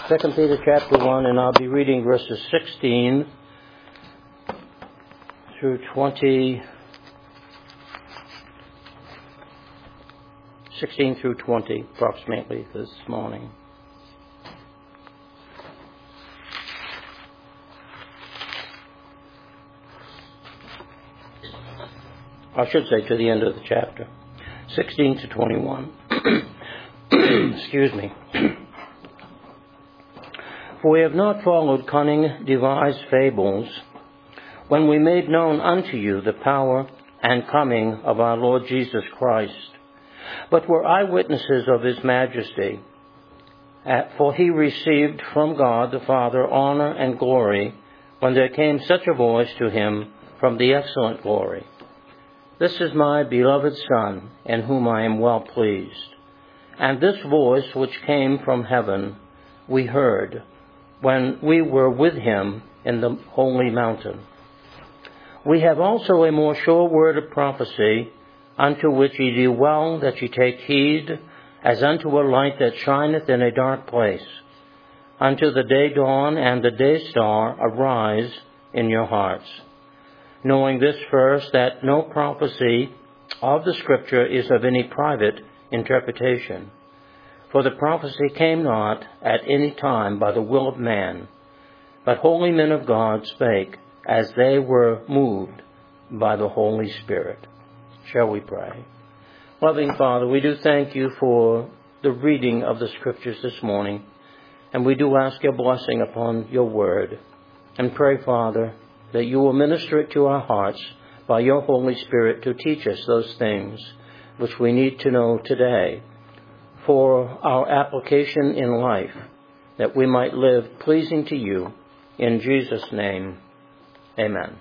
2 Peter chapter 1, and I'll be reading verses 16 through 20. 16 through 20, approximately, this morning. I should say to the end of the chapter. 16 to 21. Excuse me. For we have not followed cunning, devised fables, when we made known unto you the power and coming of our Lord Jesus Christ, but were eyewitnesses of his majesty. For he received from God the Father honor and glory, when there came such a voice to him from the excellent glory. This is my beloved Son, in whom I am well pleased. And this voice which came from heaven we heard, when we were with him in the holy mountain. We have also a more sure word of prophecy, unto which ye do well that ye take heed, as unto a light that shineth in a dark place, unto the day dawn and the day star arise in your hearts. Knowing this first, that no prophecy of the Scripture is of any private interpretation. For the prophecy came not at any time by the will of man, but holy men of God spake as they were moved by the Holy Spirit. Shall we pray? Loving Father, we do thank you for the reading of the Scriptures this morning, and we do ask your blessing upon your word, and pray, Father, that you will minister it to our hearts by your Holy Spirit to teach us those things which we need to know today for our application in life, that we might live pleasing to you. In Jesus' name, amen.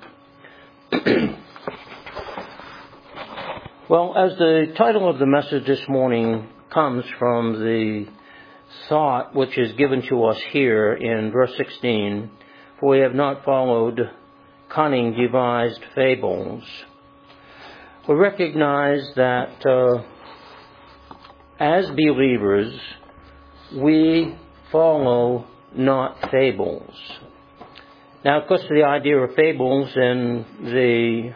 Well, as the title of the message this morning comes from the thought which is given to us here in verse 16, for we have not followed cunning devised fables. We recognize that as believers, we follow not fables. Now, of course, the idea of fables in the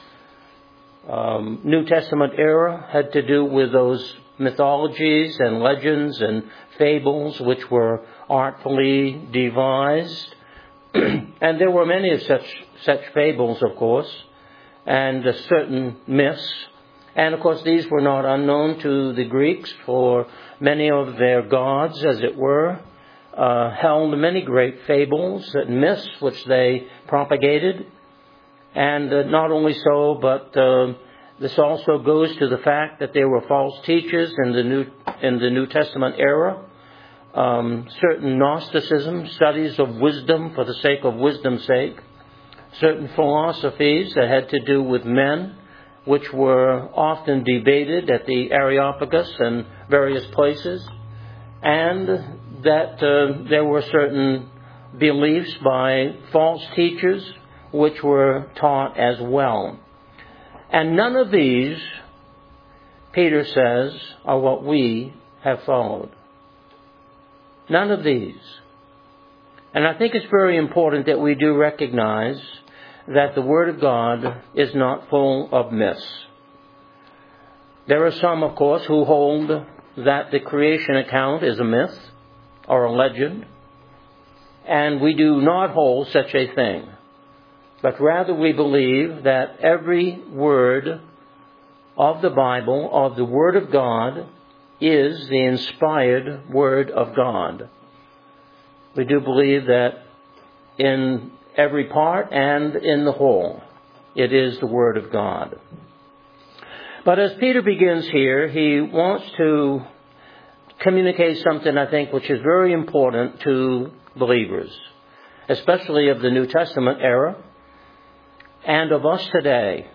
New Testament era had to do with those mythologies and legends and fables which were artfully devised. And there were many of such fables, of course, and certain myths. And, of course, these were not unknown to the Greeks, for many of their gods, as it were, held many great fables and myths which they propagated. And not only so, but this also goes to the fact that there were false teachers in the New Testament era. Certain Gnosticism, studies of wisdom for the sake of wisdom's sake. Certain philosophies that had to do with men, which were often debated at the Areopagus and various places. And that there were certain beliefs by false teachers which were taught as well. And none of these, Peter says, are what we have followed. None of these. And I think it's very important that we do recognize that the Word of God is not full of myths. There are some, of course, who hold that the creation account is a myth or a legend, and we do not hold such a thing. But rather we believe that every word of the Bible, of the Word of God, is the inspired Word of God. We do believe that in every part and in the whole, it is the Word of God. But as Peter begins here, he wants to communicate something, I think, which is very important to believers, especially of the New Testament era and of us today,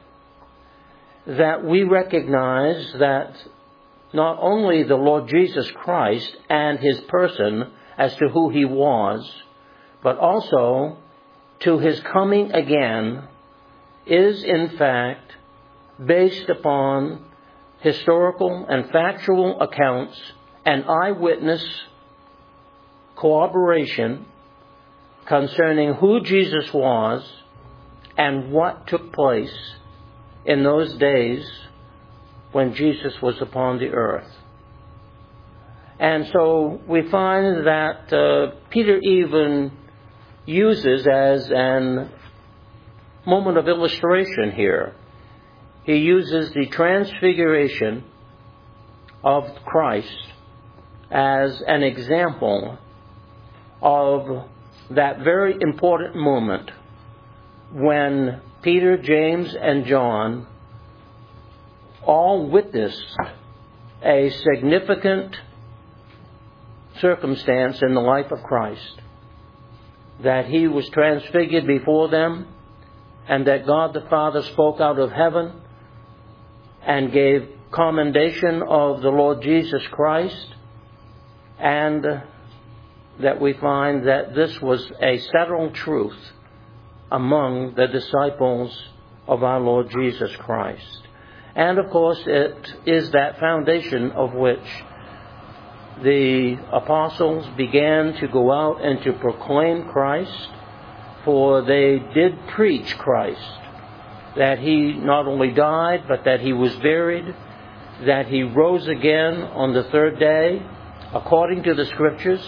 that we recognize that not only the Lord Jesus Christ and his person as to who he was, but also to his coming again is in fact based upon historical and factual accounts and eyewitness corroboration concerning who Jesus was and what took place in those days when Jesus was upon the earth. And so we find that Peter even uses as an moment of illustration here, he uses the transfiguration of Christ as an example of that very important moment when Peter, James, and John all witnessed a significant circumstance in the life of Christ, that he was transfigured before them, and that God the Father spoke out of heaven and gave commendation of the Lord Jesus Christ, and that we find that this was a settled truth among the disciples of our Lord Jesus Christ. And of course, it is that foundation of which the apostles began to go out and to proclaim Christ, for they did preach Christ, that he not only died, but that he was buried, that he rose again on the third day, according to the Scriptures,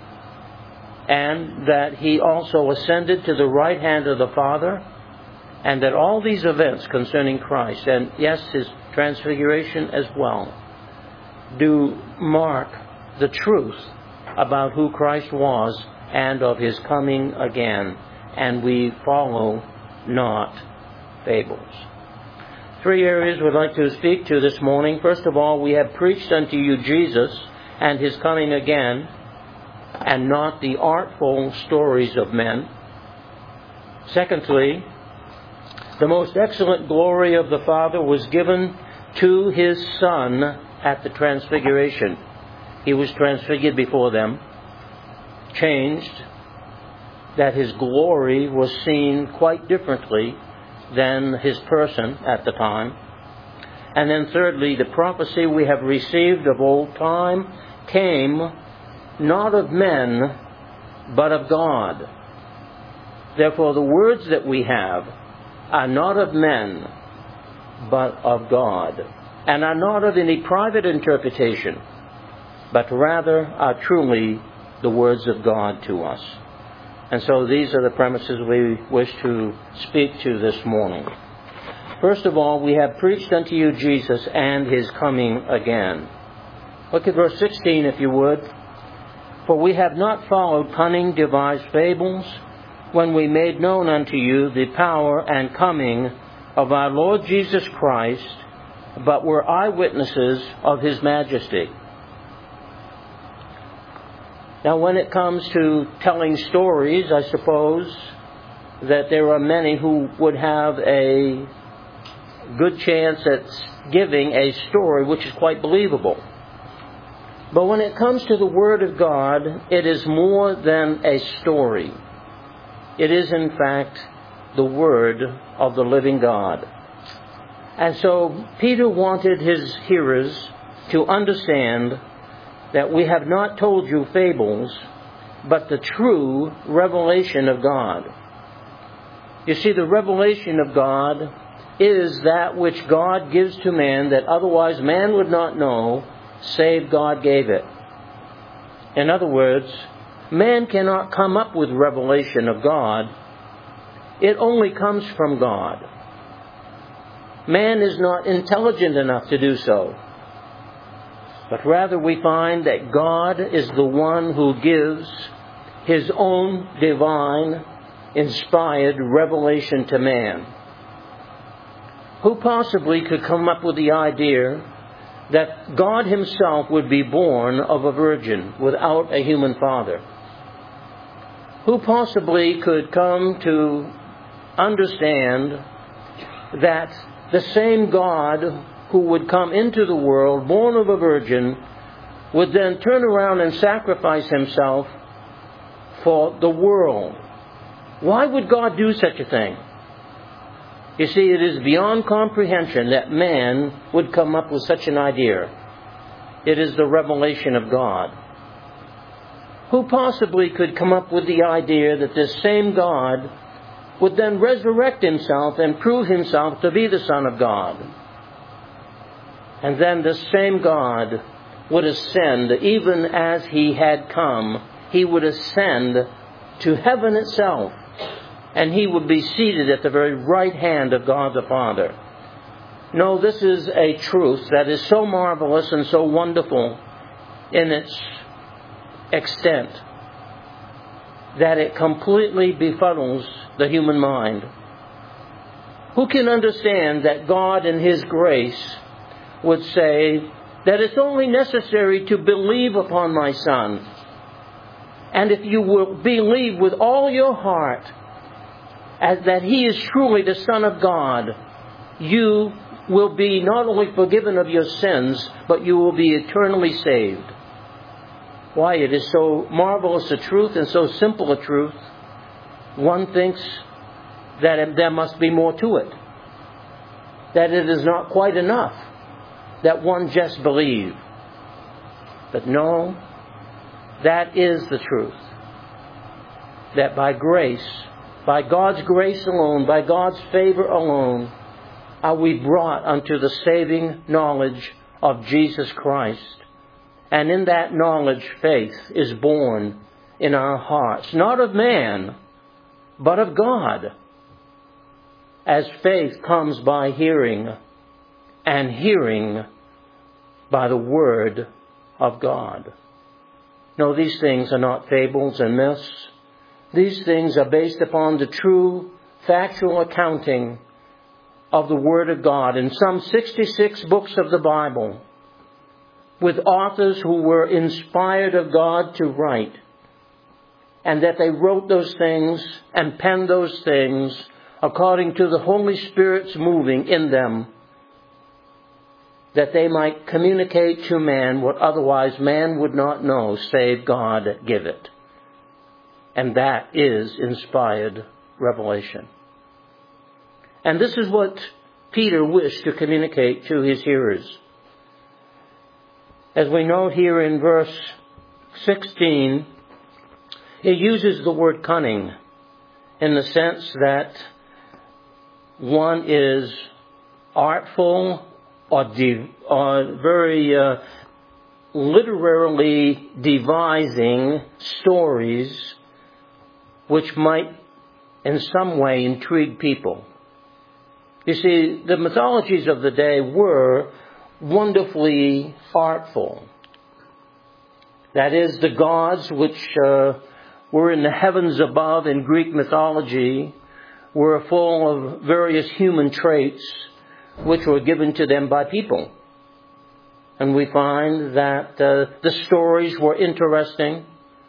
and that he also ascended to the right hand of the Father, and that all these events concerning Christ, and yes, his transfiguration as well, do mark the truth about who Christ was and of his coming again, and we follow not fables. Three areas we'd like to speak to this morning. First of all, we have preached unto you Jesus and his coming again, and not the artful stories of men. Secondly, the most excellent glory of the Father was given to his Son at the transfiguration. He was transfigured before them, changed, that his glory was seen quite differently than his person at the time. And then thirdly, the prophecy we have received of old time came not of men, but of God. Therefore, the words that we have are not of men, but of God, and are not of any private interpretation, but rather are truly the words of God to us. And so these are the premises we wish to speak to this morning. First of all, we have preached unto you Jesus and his coming again. Look at verse 16, if you would. For we have not followed cunning devised fables, when we made known unto you the power and coming of our Lord Jesus Christ, but were eyewitnesses of his majesty. Now, when it comes to telling stories, I suppose that there are many who would have a good chance at giving a story which is quite believable. But when it comes to the Word of God, it is more than a story. It is, in fact, the Word of the living God. And so Peter wanted his hearers to understand that we have not told you fables, but the true revelation of God. You see, the revelation of God is that which God gives to man that otherwise man would not know, save God gave it. In other words, man cannot come up with revelation of God. It only comes from God. Man is not intelligent enough to do so. But rather we find that God is the one who gives his own divine, inspired revelation to man. Who possibly could come up with the idea that God himself would be born of a virgin without a human father? Who possibly could come to understand that the same God who would come into the world, born of a virgin, would then turn around and sacrifice himself for the world? Why would God do such a thing? You see, it is beyond comprehension that man would come up with such an idea. It is the revelation of God. who possibly could come up with the idea that this same God would then resurrect himself and prove himself to be the Son of God? And then this same God would ascend, even as he had come, he would ascend to heaven itself, and he would be seated at the very right hand of God the Father. No, this is a truth that is so marvelous and so wonderful in its extent that it completely befuddles the human mind. Who can understand that God in his grace would say that it's only necessary to believe upon my Son, and if you will believe with all your heart as that he is truly the Son of God, you will be not only forgiven of your sins, but you will be eternally saved. Why, it is so marvelous a truth and so simple a truth, one thinks that there must be more to it, that it is not quite enough that one just believe. But no, that is the truth. That by grace, by God's grace alone, by God's favor alone, are we brought unto the saving knowledge of Jesus Christ. And in that knowledge, faith is born in our hearts, not of man, but of God. As faith comes by hearing, and hearing by the Word of God. No, these things are not fables and myths. These things are based upon the true, factual accounting of the Word of God in some 66 books of the Bible, with authors who were inspired of God to write, and that they wrote those things and penned those things according to the Holy Spirit's moving in them, that they might communicate to man what otherwise man would not know, save God give it. And that is inspired revelation. And this is what Peter wished to communicate to his hearers. As we note here in verse 16, he uses the word cunning in the sense that one is artful or very literally devising stories which might in some way intrigue people. You see, the mythologies of the day were wonderfully artful. That is, the gods which were in the heavens above in Greek mythology were full of various human traits which were given to them by people. And we find that the stories were interesting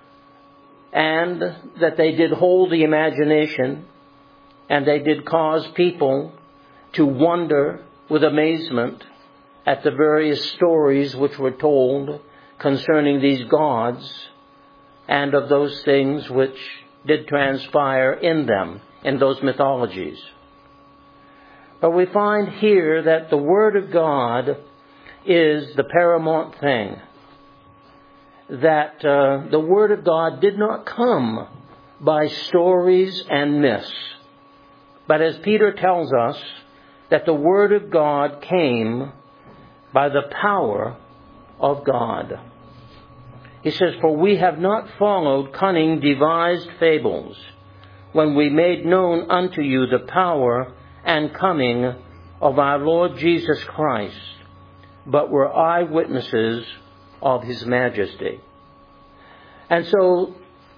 and that they did hold the imagination, and they did cause people to wonder with amazement at the various stories which were told concerning these gods and of those things which did transpire in them, in those mythologies. But we find here that the Word of God is the paramount thing. That the Word of God did not come by stories and myths, but as Peter tells us, that the Word of God came by the power of God. He says, "For we have not followed cunning devised fables, when we made known unto you the power and coming of our Lord Jesus Christ, but were eyewitnesses of his majesty." And so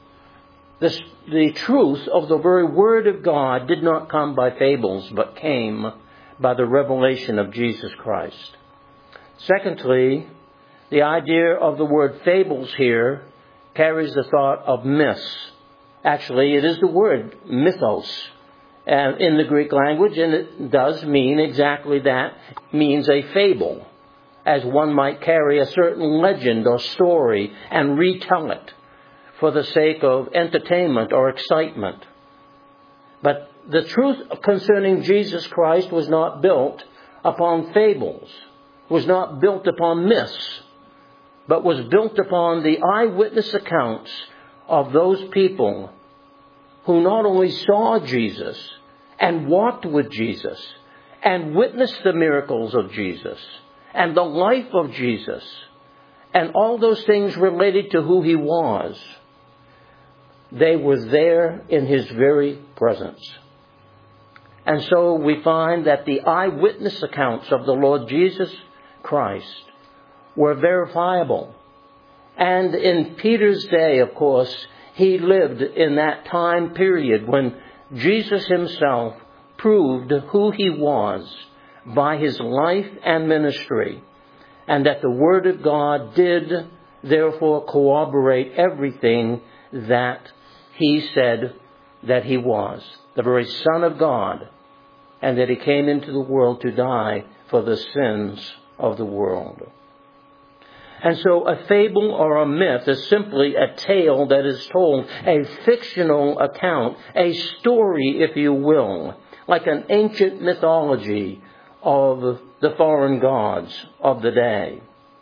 the truth of the very Word of God did not come by fables, but came by the revelation of Jesus Christ. Secondly, the idea of the word fables here carries the thought of myths. Actually, it is the word mythos in the Greek language, and it does mean exactly that. It means a fable, as one might carry a certain legend or story and retell it for the sake of entertainment or excitement. But the truth concerning Jesus Christ was not built upon fables, was not built upon myths, but was built upon the eyewitness accounts of those people who not only saw Jesus and walked with Jesus and witnessed the miracles of Jesus and the life of Jesus and all those things related to who he was, they were there in his very presence. And so we find that the eyewitness accounts of the Lord Jesus Christ were verifiable. And in Peter's day, of course, he lived in that time period when Jesus himself proved who he was by his life and ministry, and that the Word of God did therefore corroborate everything that he said that he was, the very Son of God, and that he came into the world to die for the sins of the world. And so a fable or a myth is simply a tale that is told, a fictional account, a story, if you will, like an ancient mythology of the foreign gods of the day.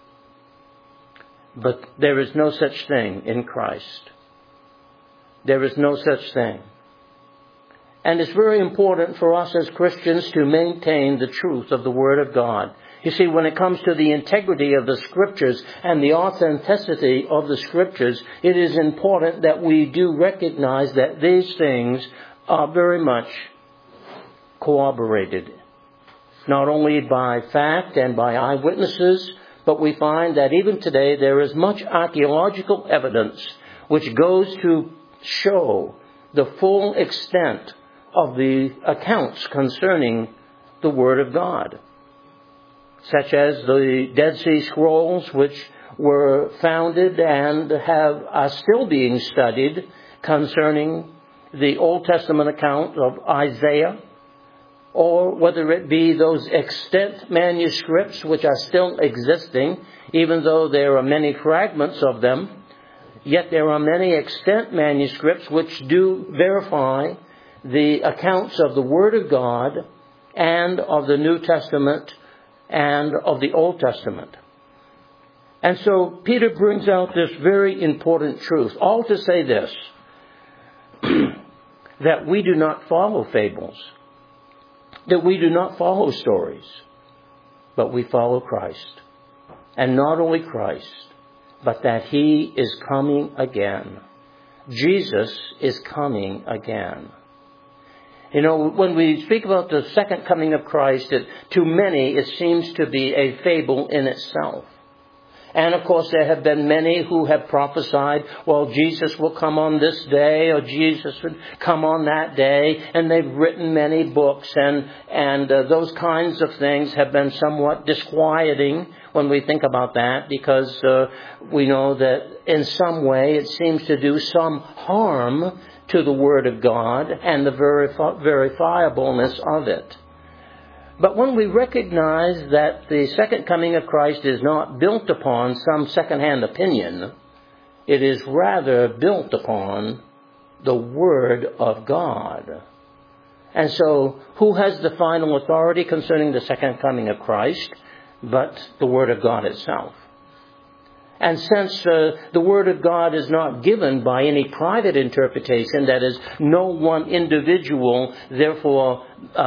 But there is no such thing in Christ. There is no such thing. And it's very important for us as Christians to maintain the truth of the Word of God. You see, when it comes to the integrity of the Scriptures and the authenticity of the Scriptures, it is important that we do recognize that these things are very much corroborated, not only by fact and by eyewitnesses, but we find that even today there is much archaeological evidence which goes to show the full extent of the accounts concerning the Word of God, such as the Dead Sea Scrolls, which were founded and are still being studied concerning the Old Testament account of Isaiah, or whether it be those extant manuscripts which are still existing, even though there are many fragments of them, yet there are many extant manuscripts which do verify the accounts of the Word of God and of the New Testament and of the Old Testament. And so Peter brings out this very important truth, all to say this, that we do not follow fables, that we do not follow stories, but we follow Christ. And not only Christ, but that he is coming again. Jesus is coming again. You know, when we speak about the second coming of Christ, to many it seems to be a fable in itself. And of course there have been many who have prophesied, well, Jesus will come on this day, or Jesus would come on that day, and they've written many books, and those kinds of things have been somewhat disquieting when we think about that, because we know that in some way it seems to do some harm to the Word of God and the verifiableness of it. But when we recognize that the second coming of Christ is not built upon some second-hand opinion, it is rather built upon the Word of God. And so, who has the final authority concerning the second coming of Christ but the Word of God itself? And since the Word of God is not given by any private interpretation, that is, no one individual, therefore,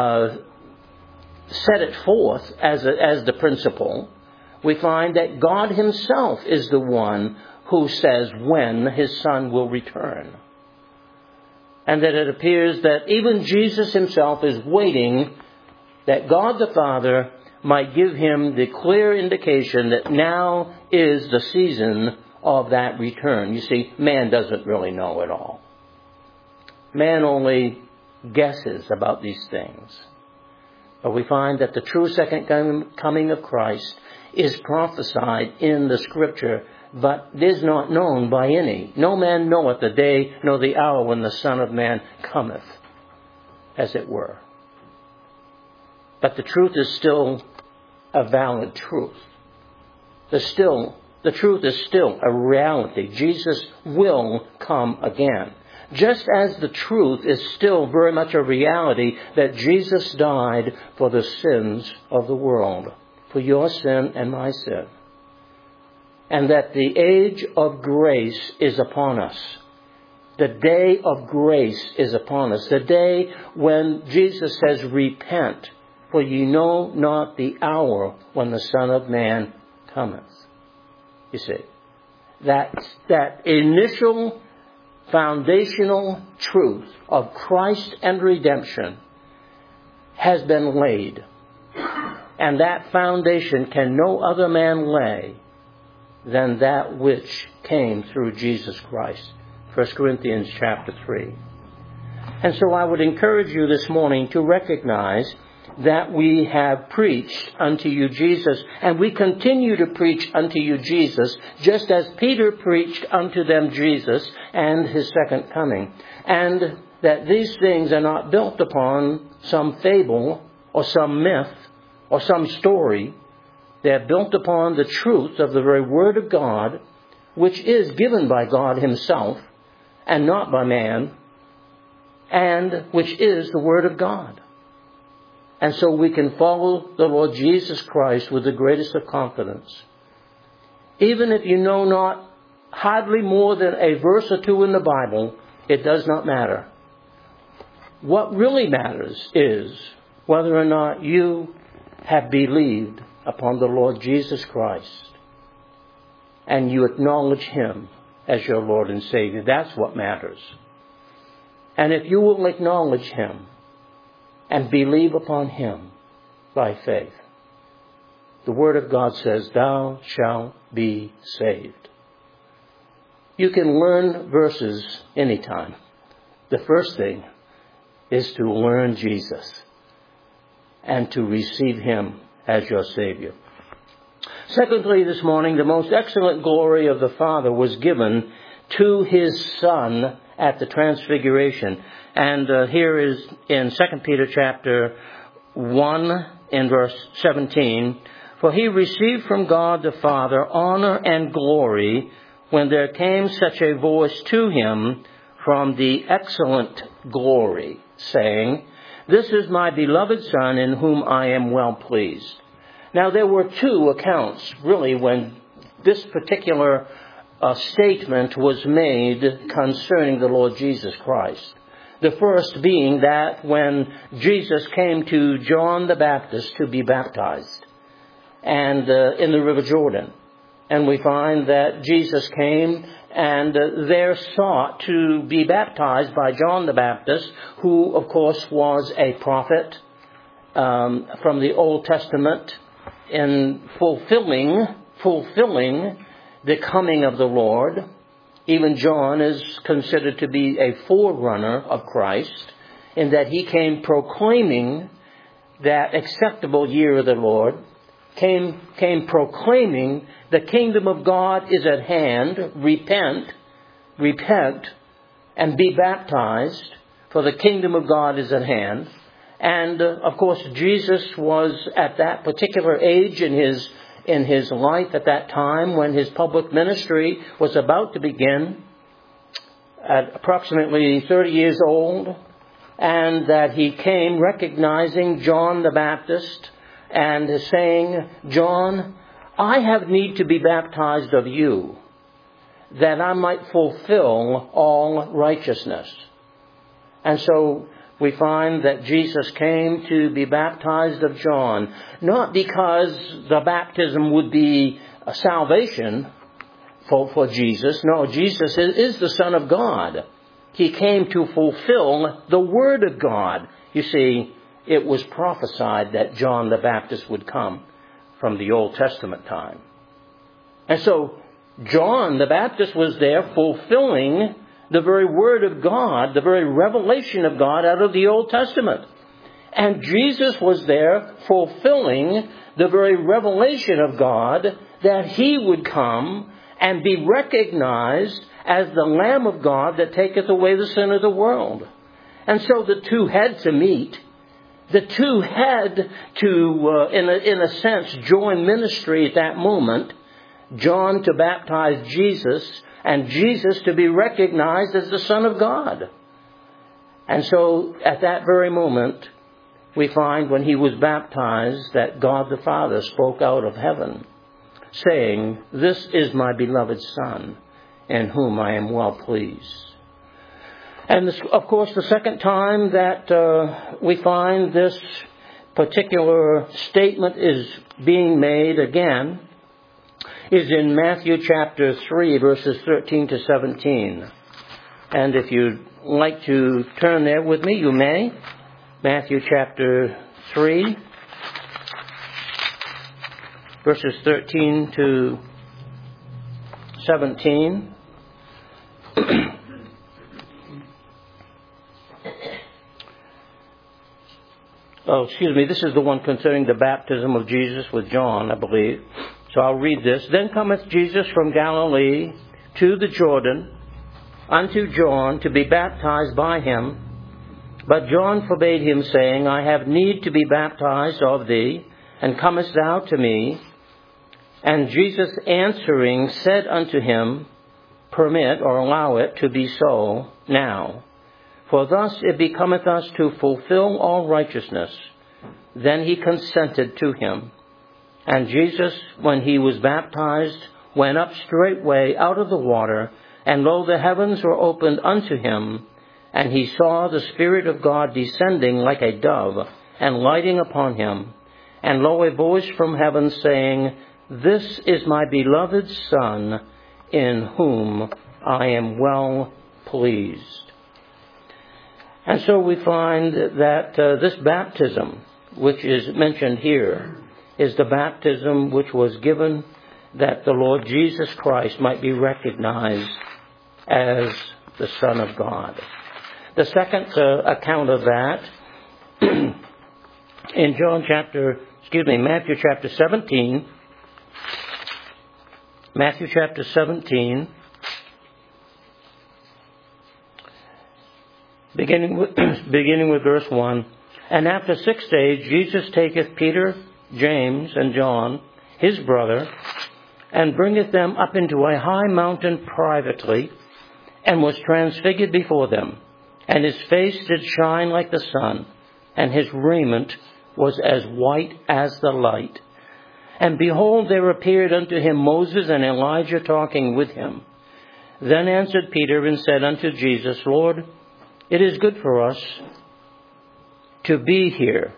set it forth as the principle, we find that God himself is the one who says when his Son will return. And that it appears that even Jesus himself is waiting that God the Father might give him the clear indication that now is the season of that return. You see, man doesn't really know it all. Man only guesses about these things. But we find that the true second coming of Christ is prophesied in the Scripture, but is not known by any. No man knoweth the day nor the hour when the Son of Man cometh, as it were. But the truth is still a valid truth. The truth is still a reality. Jesus will come again. Just as the truth is still very much a reality that Jesus died for the sins of the world, for your sin and my sin. And that the age of grace is upon us. The day of grace is upon us. The day when Jesus says, repent, for ye know not the hour when the Son of Man cometh. You see, that initial foundational truth of Christ and redemption has been laid. And that foundation can no other man lay than that which came through Jesus Christ. 1 Corinthians chapter 3. And so I would encourage you this morning to recognize that we have preached unto you Jesus, and we continue to preach unto you Jesus, just as Peter preached unto them Jesus and his second coming. And that these things are not built upon some fable or some myth or some story. They are built upon the truth of the very Word of God, which is given by God Himself and not by man, and which is the Word of God. And so we can follow the Lord Jesus Christ with the greatest of confidence. Even if you know not hardly more than a verse or two in the Bible, it does not matter. What really matters is whether or not you have believed upon the Lord Jesus Christ and you acknowledge Him as your Lord and Savior. That's what matters. And if you will acknowledge Him and believe upon Him by faith, the Word of God says, thou shalt be saved. You can learn verses anytime. The first thing is to learn Jesus and to receive Him as your Savior. Secondly, this morning, the most excellent glory of the Father was given to His Son at the Transfiguration. And here is in 2 Peter chapter 1 in verse 17. For He received from God the Father honor and glory when there came such a voice to Him from the excellent glory, saying, This is my beloved Son in whom I am well pleased. Now there were two accounts really when this particular statement was made concerning the Lord Jesus Christ. The first being that when Jesus came to John the Baptist to be baptized and in the River Jordan. And we find that Jesus came and there sought to be baptized by John the Baptist, who of course was a prophet from the Old Testament, in fulfilling the coming of the Lord. Even John is considered to be a forerunner of Christ, in that he came proclaiming that acceptable year of the Lord, came proclaiming the kingdom of God is at hand, repent, and be baptized, for the kingdom of God is at hand. And of course, Jesus was at that particular age in his life at that time when his public ministry was about to begin, at approximately 30 years old, and that he came recognizing John the Baptist and saying, John, I have need to be baptized of you, that I might fulfill all righteousness. And so we find that Jesus came to be baptized of John, not because the baptism would be a salvation for Jesus. No, Jesus is the Son of God. He came to fulfill the Word of God. You see, it was prophesied that John the Baptist would come from the Old Testament time. And so John the Baptist was there fulfilling the very Word of God, the very revelation of God out of the Old Testament. And Jesus was there fulfilling the very revelation of God, that He would come and be recognized as the Lamb of God that taketh away the sin of the world. And so the two had to meet. The two had to, in a sense, join ministry at that moment. John to baptize Jesus, and Jesus to be recognized as the Son of God. And so at that very moment, we find when He was baptized that God the Father spoke out of heaven, saying, This is my beloved Son, in whom I am well pleased. And this, of course, the second time that we find this particular statement is being made again is in Matthew chapter 3, verses 13 to 17. And if you'd like to turn there with me, you may. Matthew chapter 3, verses 13 to 17. This is the one concerning the baptism of Jesus with John, I believe. So I'll read this. Then cometh Jesus from Galilee to the Jordan unto John to be baptized by him. But John forbade him, saying, I have need to be baptized of thee, and comest thou to me? And Jesus answering said unto him, Permit or allow it to be so now. For thus it becometh us to fulfill all righteousness. Then he consented to him. And Jesus, when he was baptized, went up straightway out of the water, and lo, the heavens were opened unto him, and he saw the Spirit of God descending like a dove, and lighting upon him. And lo, a voice from heaven saying, This is my beloved Son, in whom I am well pleased. And so we find that this baptism, which is mentioned here, is the baptism which was given that the Lord Jesus Christ might be recognized as the Son of God. The second account of that in Matthew chapter 17. Matthew chapter 17, beginning with verse 1. And after 6 days Jesus taketh Peter, James, and John, his brother, and bringeth them up into a high mountain privately, and was transfigured before them. And his face did shine like the sun, and his raiment was as white as the light. And behold, there appeared unto him Moses and Elijah talking with him. Then answered Peter and said unto Jesus, Lord, it is good for us to be here.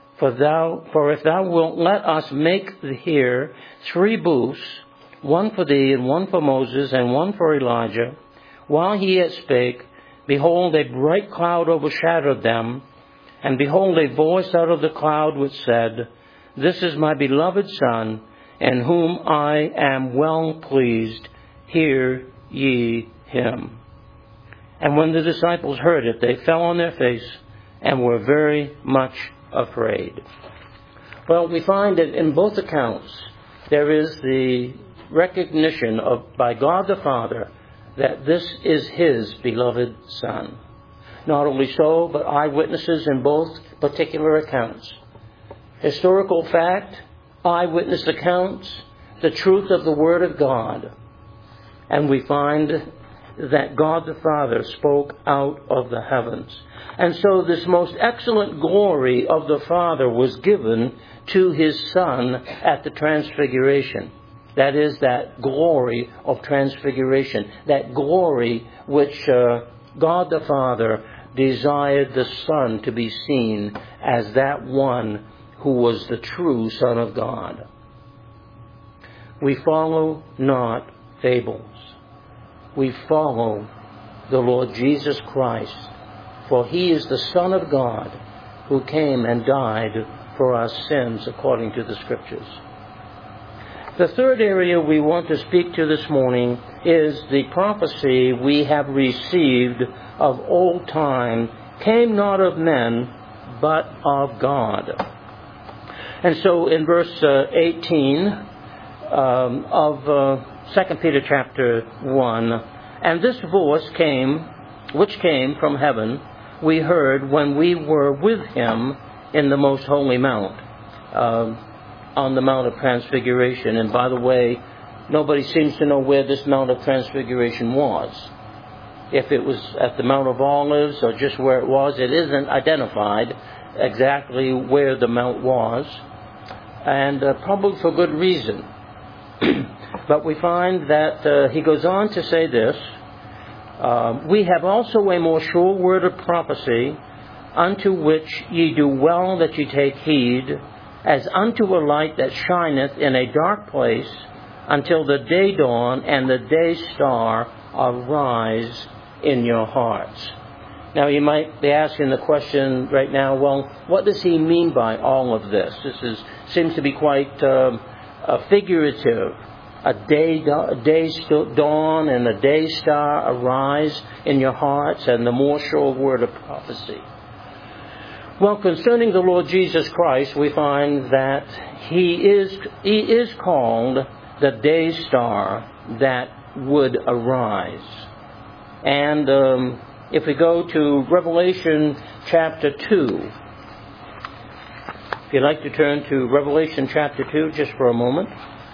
For if thou wilt let us make here 3 booths, one for thee, and one for Moses, and one for Elijah. While he yet spake, behold, a bright cloud overshadowed them. And behold, a voice out of the cloud which said, This is my beloved Son, in whom I am well pleased. Hear ye him. And when the disciples heard it, they fell on their face and were very much afraid. Well, we find that in both accounts there is the recognition by God the Father that this is his beloved Son. Not only so, but eyewitnesses in both particular accounts. Historical fact, eyewitness accounts, the truth of the Word of God. And we find that God the Father spoke out of the heavens. And so this most excellent glory of the Father was given to his Son at the Transfiguration. That is, that glory of transfiguration, that glory which God the Father desired the Son to be seen as that one who was the true Son of God. We follow not fables. We follow the Lord Jesus Christ, for he is the Son of God who came and died for our sins according to the Scriptures. The third area we want to speak to this morning is the prophecy we have received of old time came not of men, but of God. And so in verse 18 of 2 Peter chapter 1, and this voice which came from heaven, we heard when we were with him in the most holy mount, on the Mount of Transfiguration. And by the way, nobody seems to know where this Mount of Transfiguration was. If it was at the Mount of Olives or just where it was, it isn't identified exactly where the mount was, and probably for good reason. But we find that he goes on to say this, We have also a more sure word of prophecy, unto which ye do well that ye take heed, as unto a light that shineth in a dark place, until the day dawn and the day star arise in your hearts. Now you might be asking the question right now, well, what does he mean by all of this? Seems to be quite figurative. A day dawn and a day star arise in your hearts, and the more sure word of prophecy. Well, concerning the Lord Jesus Christ, we find that He is called the day star that would arise. And if we go to Revelation chapter 2, if you'd like to turn to Revelation chapter 2 just for a moment.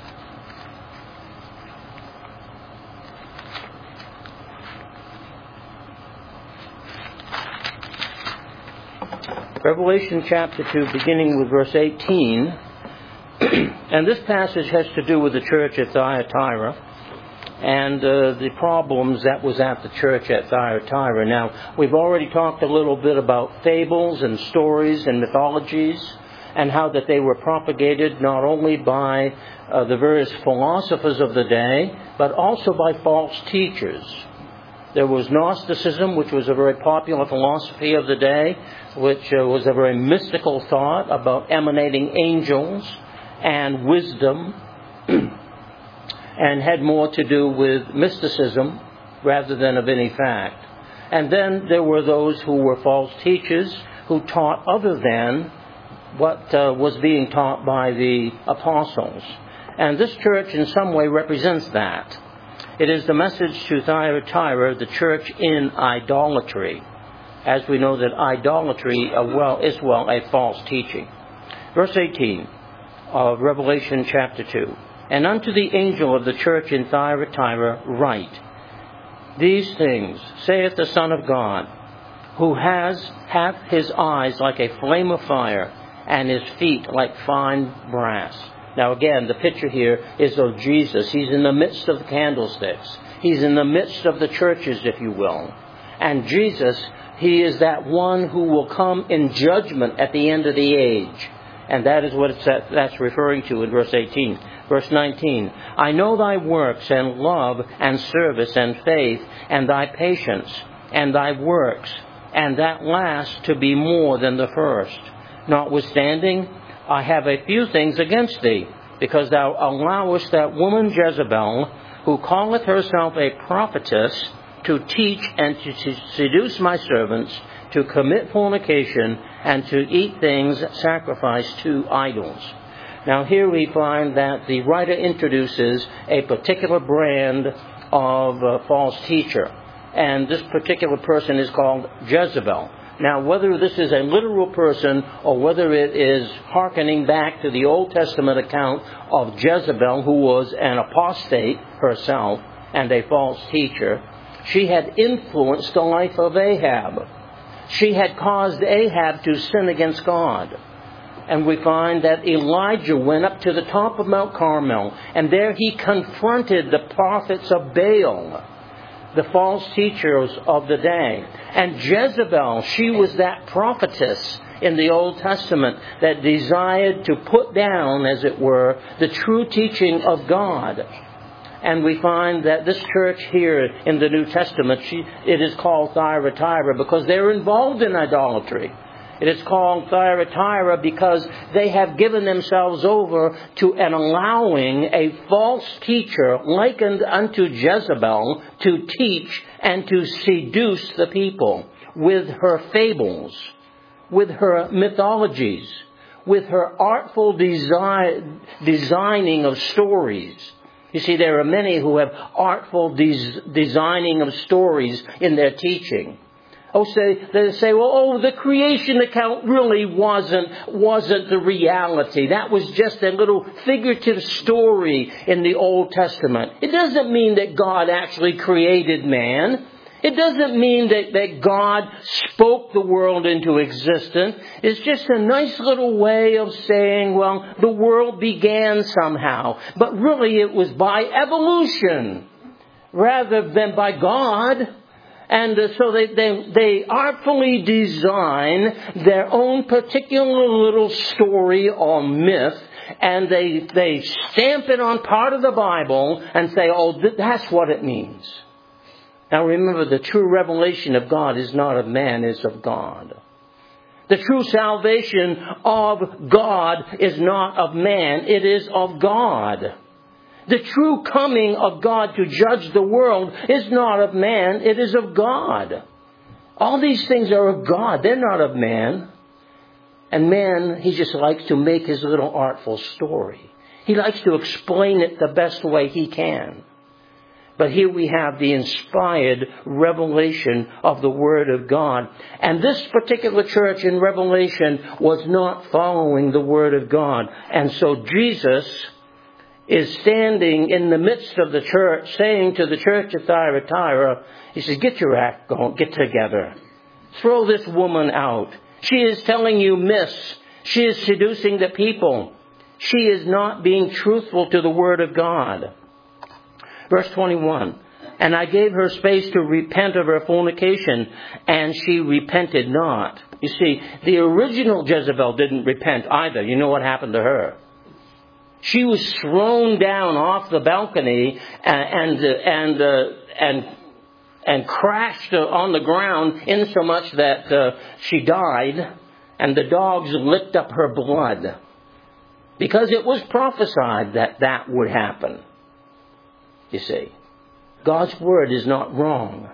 Revelation chapter 2, beginning with verse 18. And this passage has to do with the church at Thyatira and the problems that was at the church at Thyatira. Now, we've already talked a little bit about fables and stories and mythologies, and how that they were propagated not only by the various philosophers of the day, but also by false teachers. There was Gnosticism, which was a very popular philosophy of the day, which was a very mystical thought about emanating angels and wisdom, and had more to do with mysticism rather than of any fact. And then there were those who were false teachers who taught other than what was being taught by the apostles. And this church in some way represents that. It is the message to Thyatira, the church in idolatry, as we know that idolatry is a false teaching. Verse 18 of Revelation chapter 2. And unto the angel of the church in Thyatira write, These things saith the Son of God, who hath his eyes like a flame of fire, and his feet like fine brass. Now again, the picture here is of Jesus. He's in the midst of the candlesticks. He's in the midst of the churches, if you will. And Jesus, He is that one who will come in judgment at the end of the age. And that is what that's referring to in verse 18. Verse 19, I know thy works and love and service and faith and thy patience and thy works, and that last to be more than the first. Notwithstanding, I have a few things against thee, because thou allowest that woman Jezebel, who calleth herself a prophetess, to teach and to seduce my servants, to commit fornication, and to eat things sacrificed to idols. Now here we find that the writer introduces a particular brand of false teacher. And this particular person is called Jezebel. Now, whether this is a literal person or whether it is hearkening back to the Old Testament account of Jezebel, who was an apostate herself and a false teacher, she had influenced the life of Ahab. She had caused Ahab to sin against God. And we find that Elijah went up to the top of Mount Carmel, and there he confronted the prophets of Baal, the false teachers of the day. And Jezebel, she was that prophetess in the Old Testament that desired to put down, as it were, the true teaching of God. And we find that this church here in the New Testament, it is called Thyatira because they're involved in idolatry. It is called Thyatira because they have given themselves over to and allowing a false teacher likened unto Jezebel to teach and to seduce the people with her fables, with her mythologies, with her artful designing of stories. You see, there are many who have artful designing of stories in their teaching. They say, the creation account really wasn't the reality. That was just a little figurative story in the Old Testament. It doesn't mean that God actually created man. It doesn't mean that God spoke the world into existence. It's just a nice little way of saying, the world began somehow. But really it was by evolution rather than by God. And so they artfully design their own particular little story or myth, and they stamp it on part of the Bible and say, oh, that's what it means. Now remember, the true revelation of God is not of man, it's of God. The true salvation of God is not of man, it is of God. The true coming of God to judge the world is not of man, it is of God. All these things are of God, they're not of man. And man, he just likes to make his little artful story. He likes to explain it the best way he can. But here we have the inspired revelation of the Word of God. And this particular church in Revelation was not following the Word of God. And so Jesus is standing in the midst of the church, saying to the church at Thyatira, he says, get your act going, get together. Throw this woman out. She is telling you myths. She is seducing the people. She is not being truthful to the Word of God. Verse 21, and I gave her space to repent of her fornication, and she repented not. You see, the original Jezebel didn't repent either. You know what happened to her? She was thrown down off the balcony and crashed on the ground insomuch that she died, and the dogs licked up her blood. Because it was prophesied that that would happen. You see, God's Word is not wrong.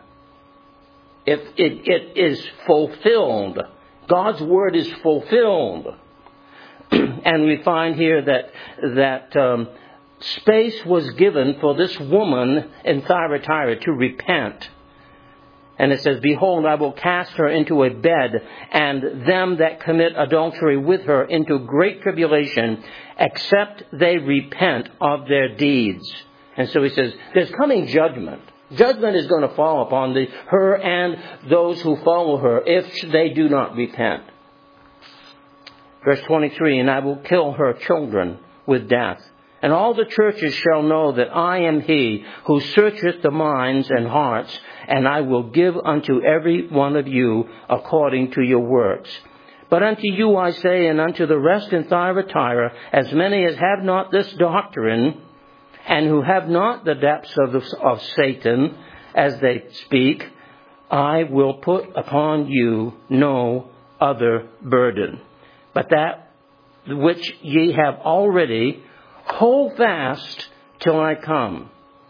It is fulfilled. God's Word is fulfilled. And we find here that space was given for this woman in Thyatira to repent. And it says, behold, I will cast her into a bed, and them that commit adultery with her into great tribulation, except they repent of their deeds. And so he says, there's coming judgment. Judgment is going to fall upon her and those who follow her if they do not repent. Verse 23, and I will kill her children with death. And all the churches shall know that I am he who searcheth the minds and hearts, and I will give unto every one of you according to your works. But unto you I say, and unto the rest in Thyatira, as many as have not this doctrine, and who have not the depths of Satan, as they speak, I will put upon you no other burden, but that which ye have already, hold fast till I come.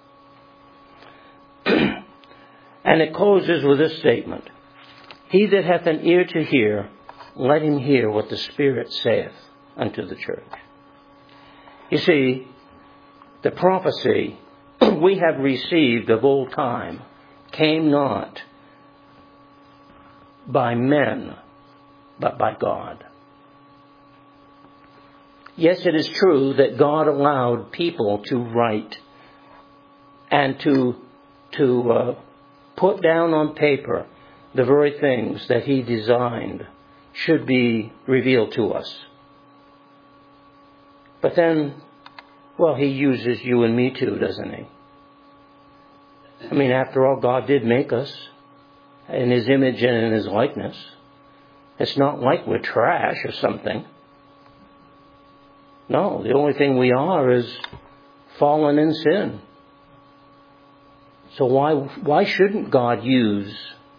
And it closes with this statement. He that hath an ear to hear, let him hear what the Spirit saith unto the church. You see, the prophecy we have received of old time came not by men, but by God. Yes, it is true that God allowed people to write and to put down on paper the very things that He designed should be revealed to us. But then, well, He uses you and me too, doesn't He? I mean, after all, God did make us in His image and in His likeness. It's not like we're trash or something. No, the only thing we are is fallen in sin. So why shouldn't God use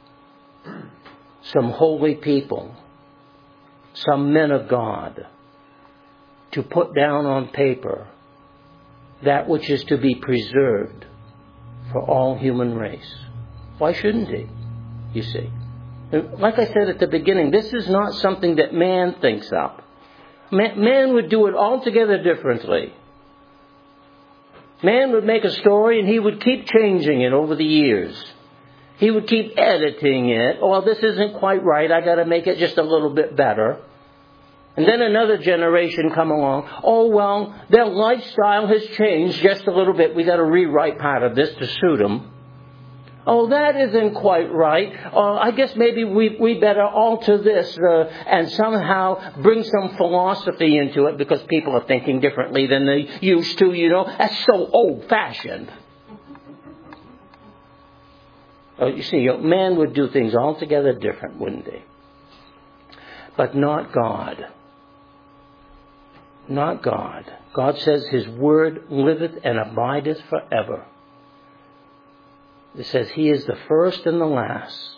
some holy people, some men of God, to put down on paper that which is to be preserved for all human race? Why shouldn't He? You see. Like I said at the beginning, this is not something that man thinks up. Man would do it altogether differently. Man would make a story and he would keep changing it over the years. He would keep editing it. Oh, this isn't quite right. I got to make it just a little bit better. And then another generation come along. Oh, well, their lifestyle has changed just a little bit. We got to rewrite part of this to suit them. Oh, that isn't quite right. I guess maybe we better alter this and somehow bring some philosophy into it because people are thinking differently than they used to, you know. That's so old-fashioned. You see, man would do things altogether different, wouldn't he? But not God. Not God. God says His word liveth and abideth forever. It says He is the first and the last.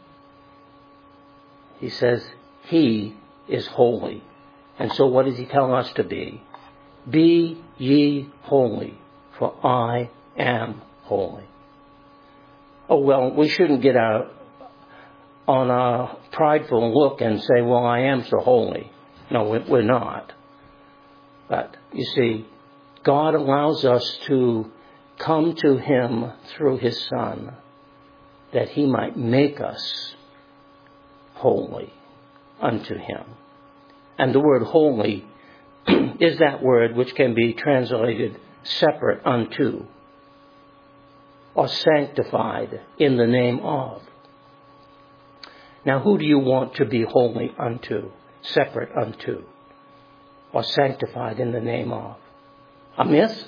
He says He is holy. And so what does He tell us to be? Be ye holy, for I am holy. Oh, well, we shouldn't get out on a prideful look and say, well, I am so holy. No, we're not. But, you see, God allows us to come to Him through His Son, that He might make us holy unto Him. And the word holy is that word which can be translated separate unto, or sanctified in the name of. Now, who do you want to be holy unto, separate unto, or sanctified in the name of? A myth?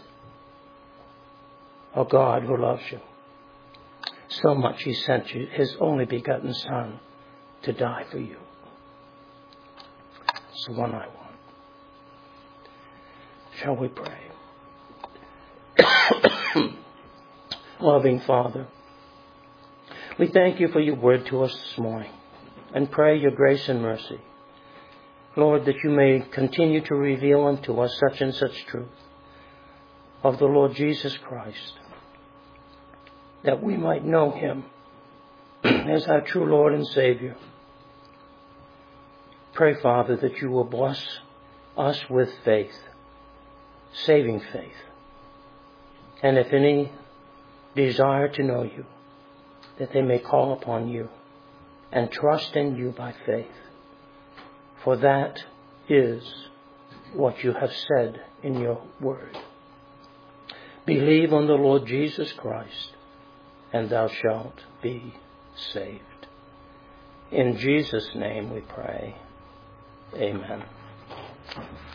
Or God who loves you so much He sent you His only begotten Son to die for you. It's the one I want. Shall we pray? Loving Father, we thank You for Your word to us this morning and pray Your grace and mercy. Lord, that You may continue to reveal unto us such and such truth of the Lord Jesus Christ, that we might know Him as our true Lord and Savior. Pray, Father, that You will bless us with faith, saving faith. And if any desire to know You, that they may call upon You and trust in You by faith. For that is what You have said in Your word. Believe on the Lord Jesus Christ, and thou shalt be saved. In Jesus' name we pray. Amen.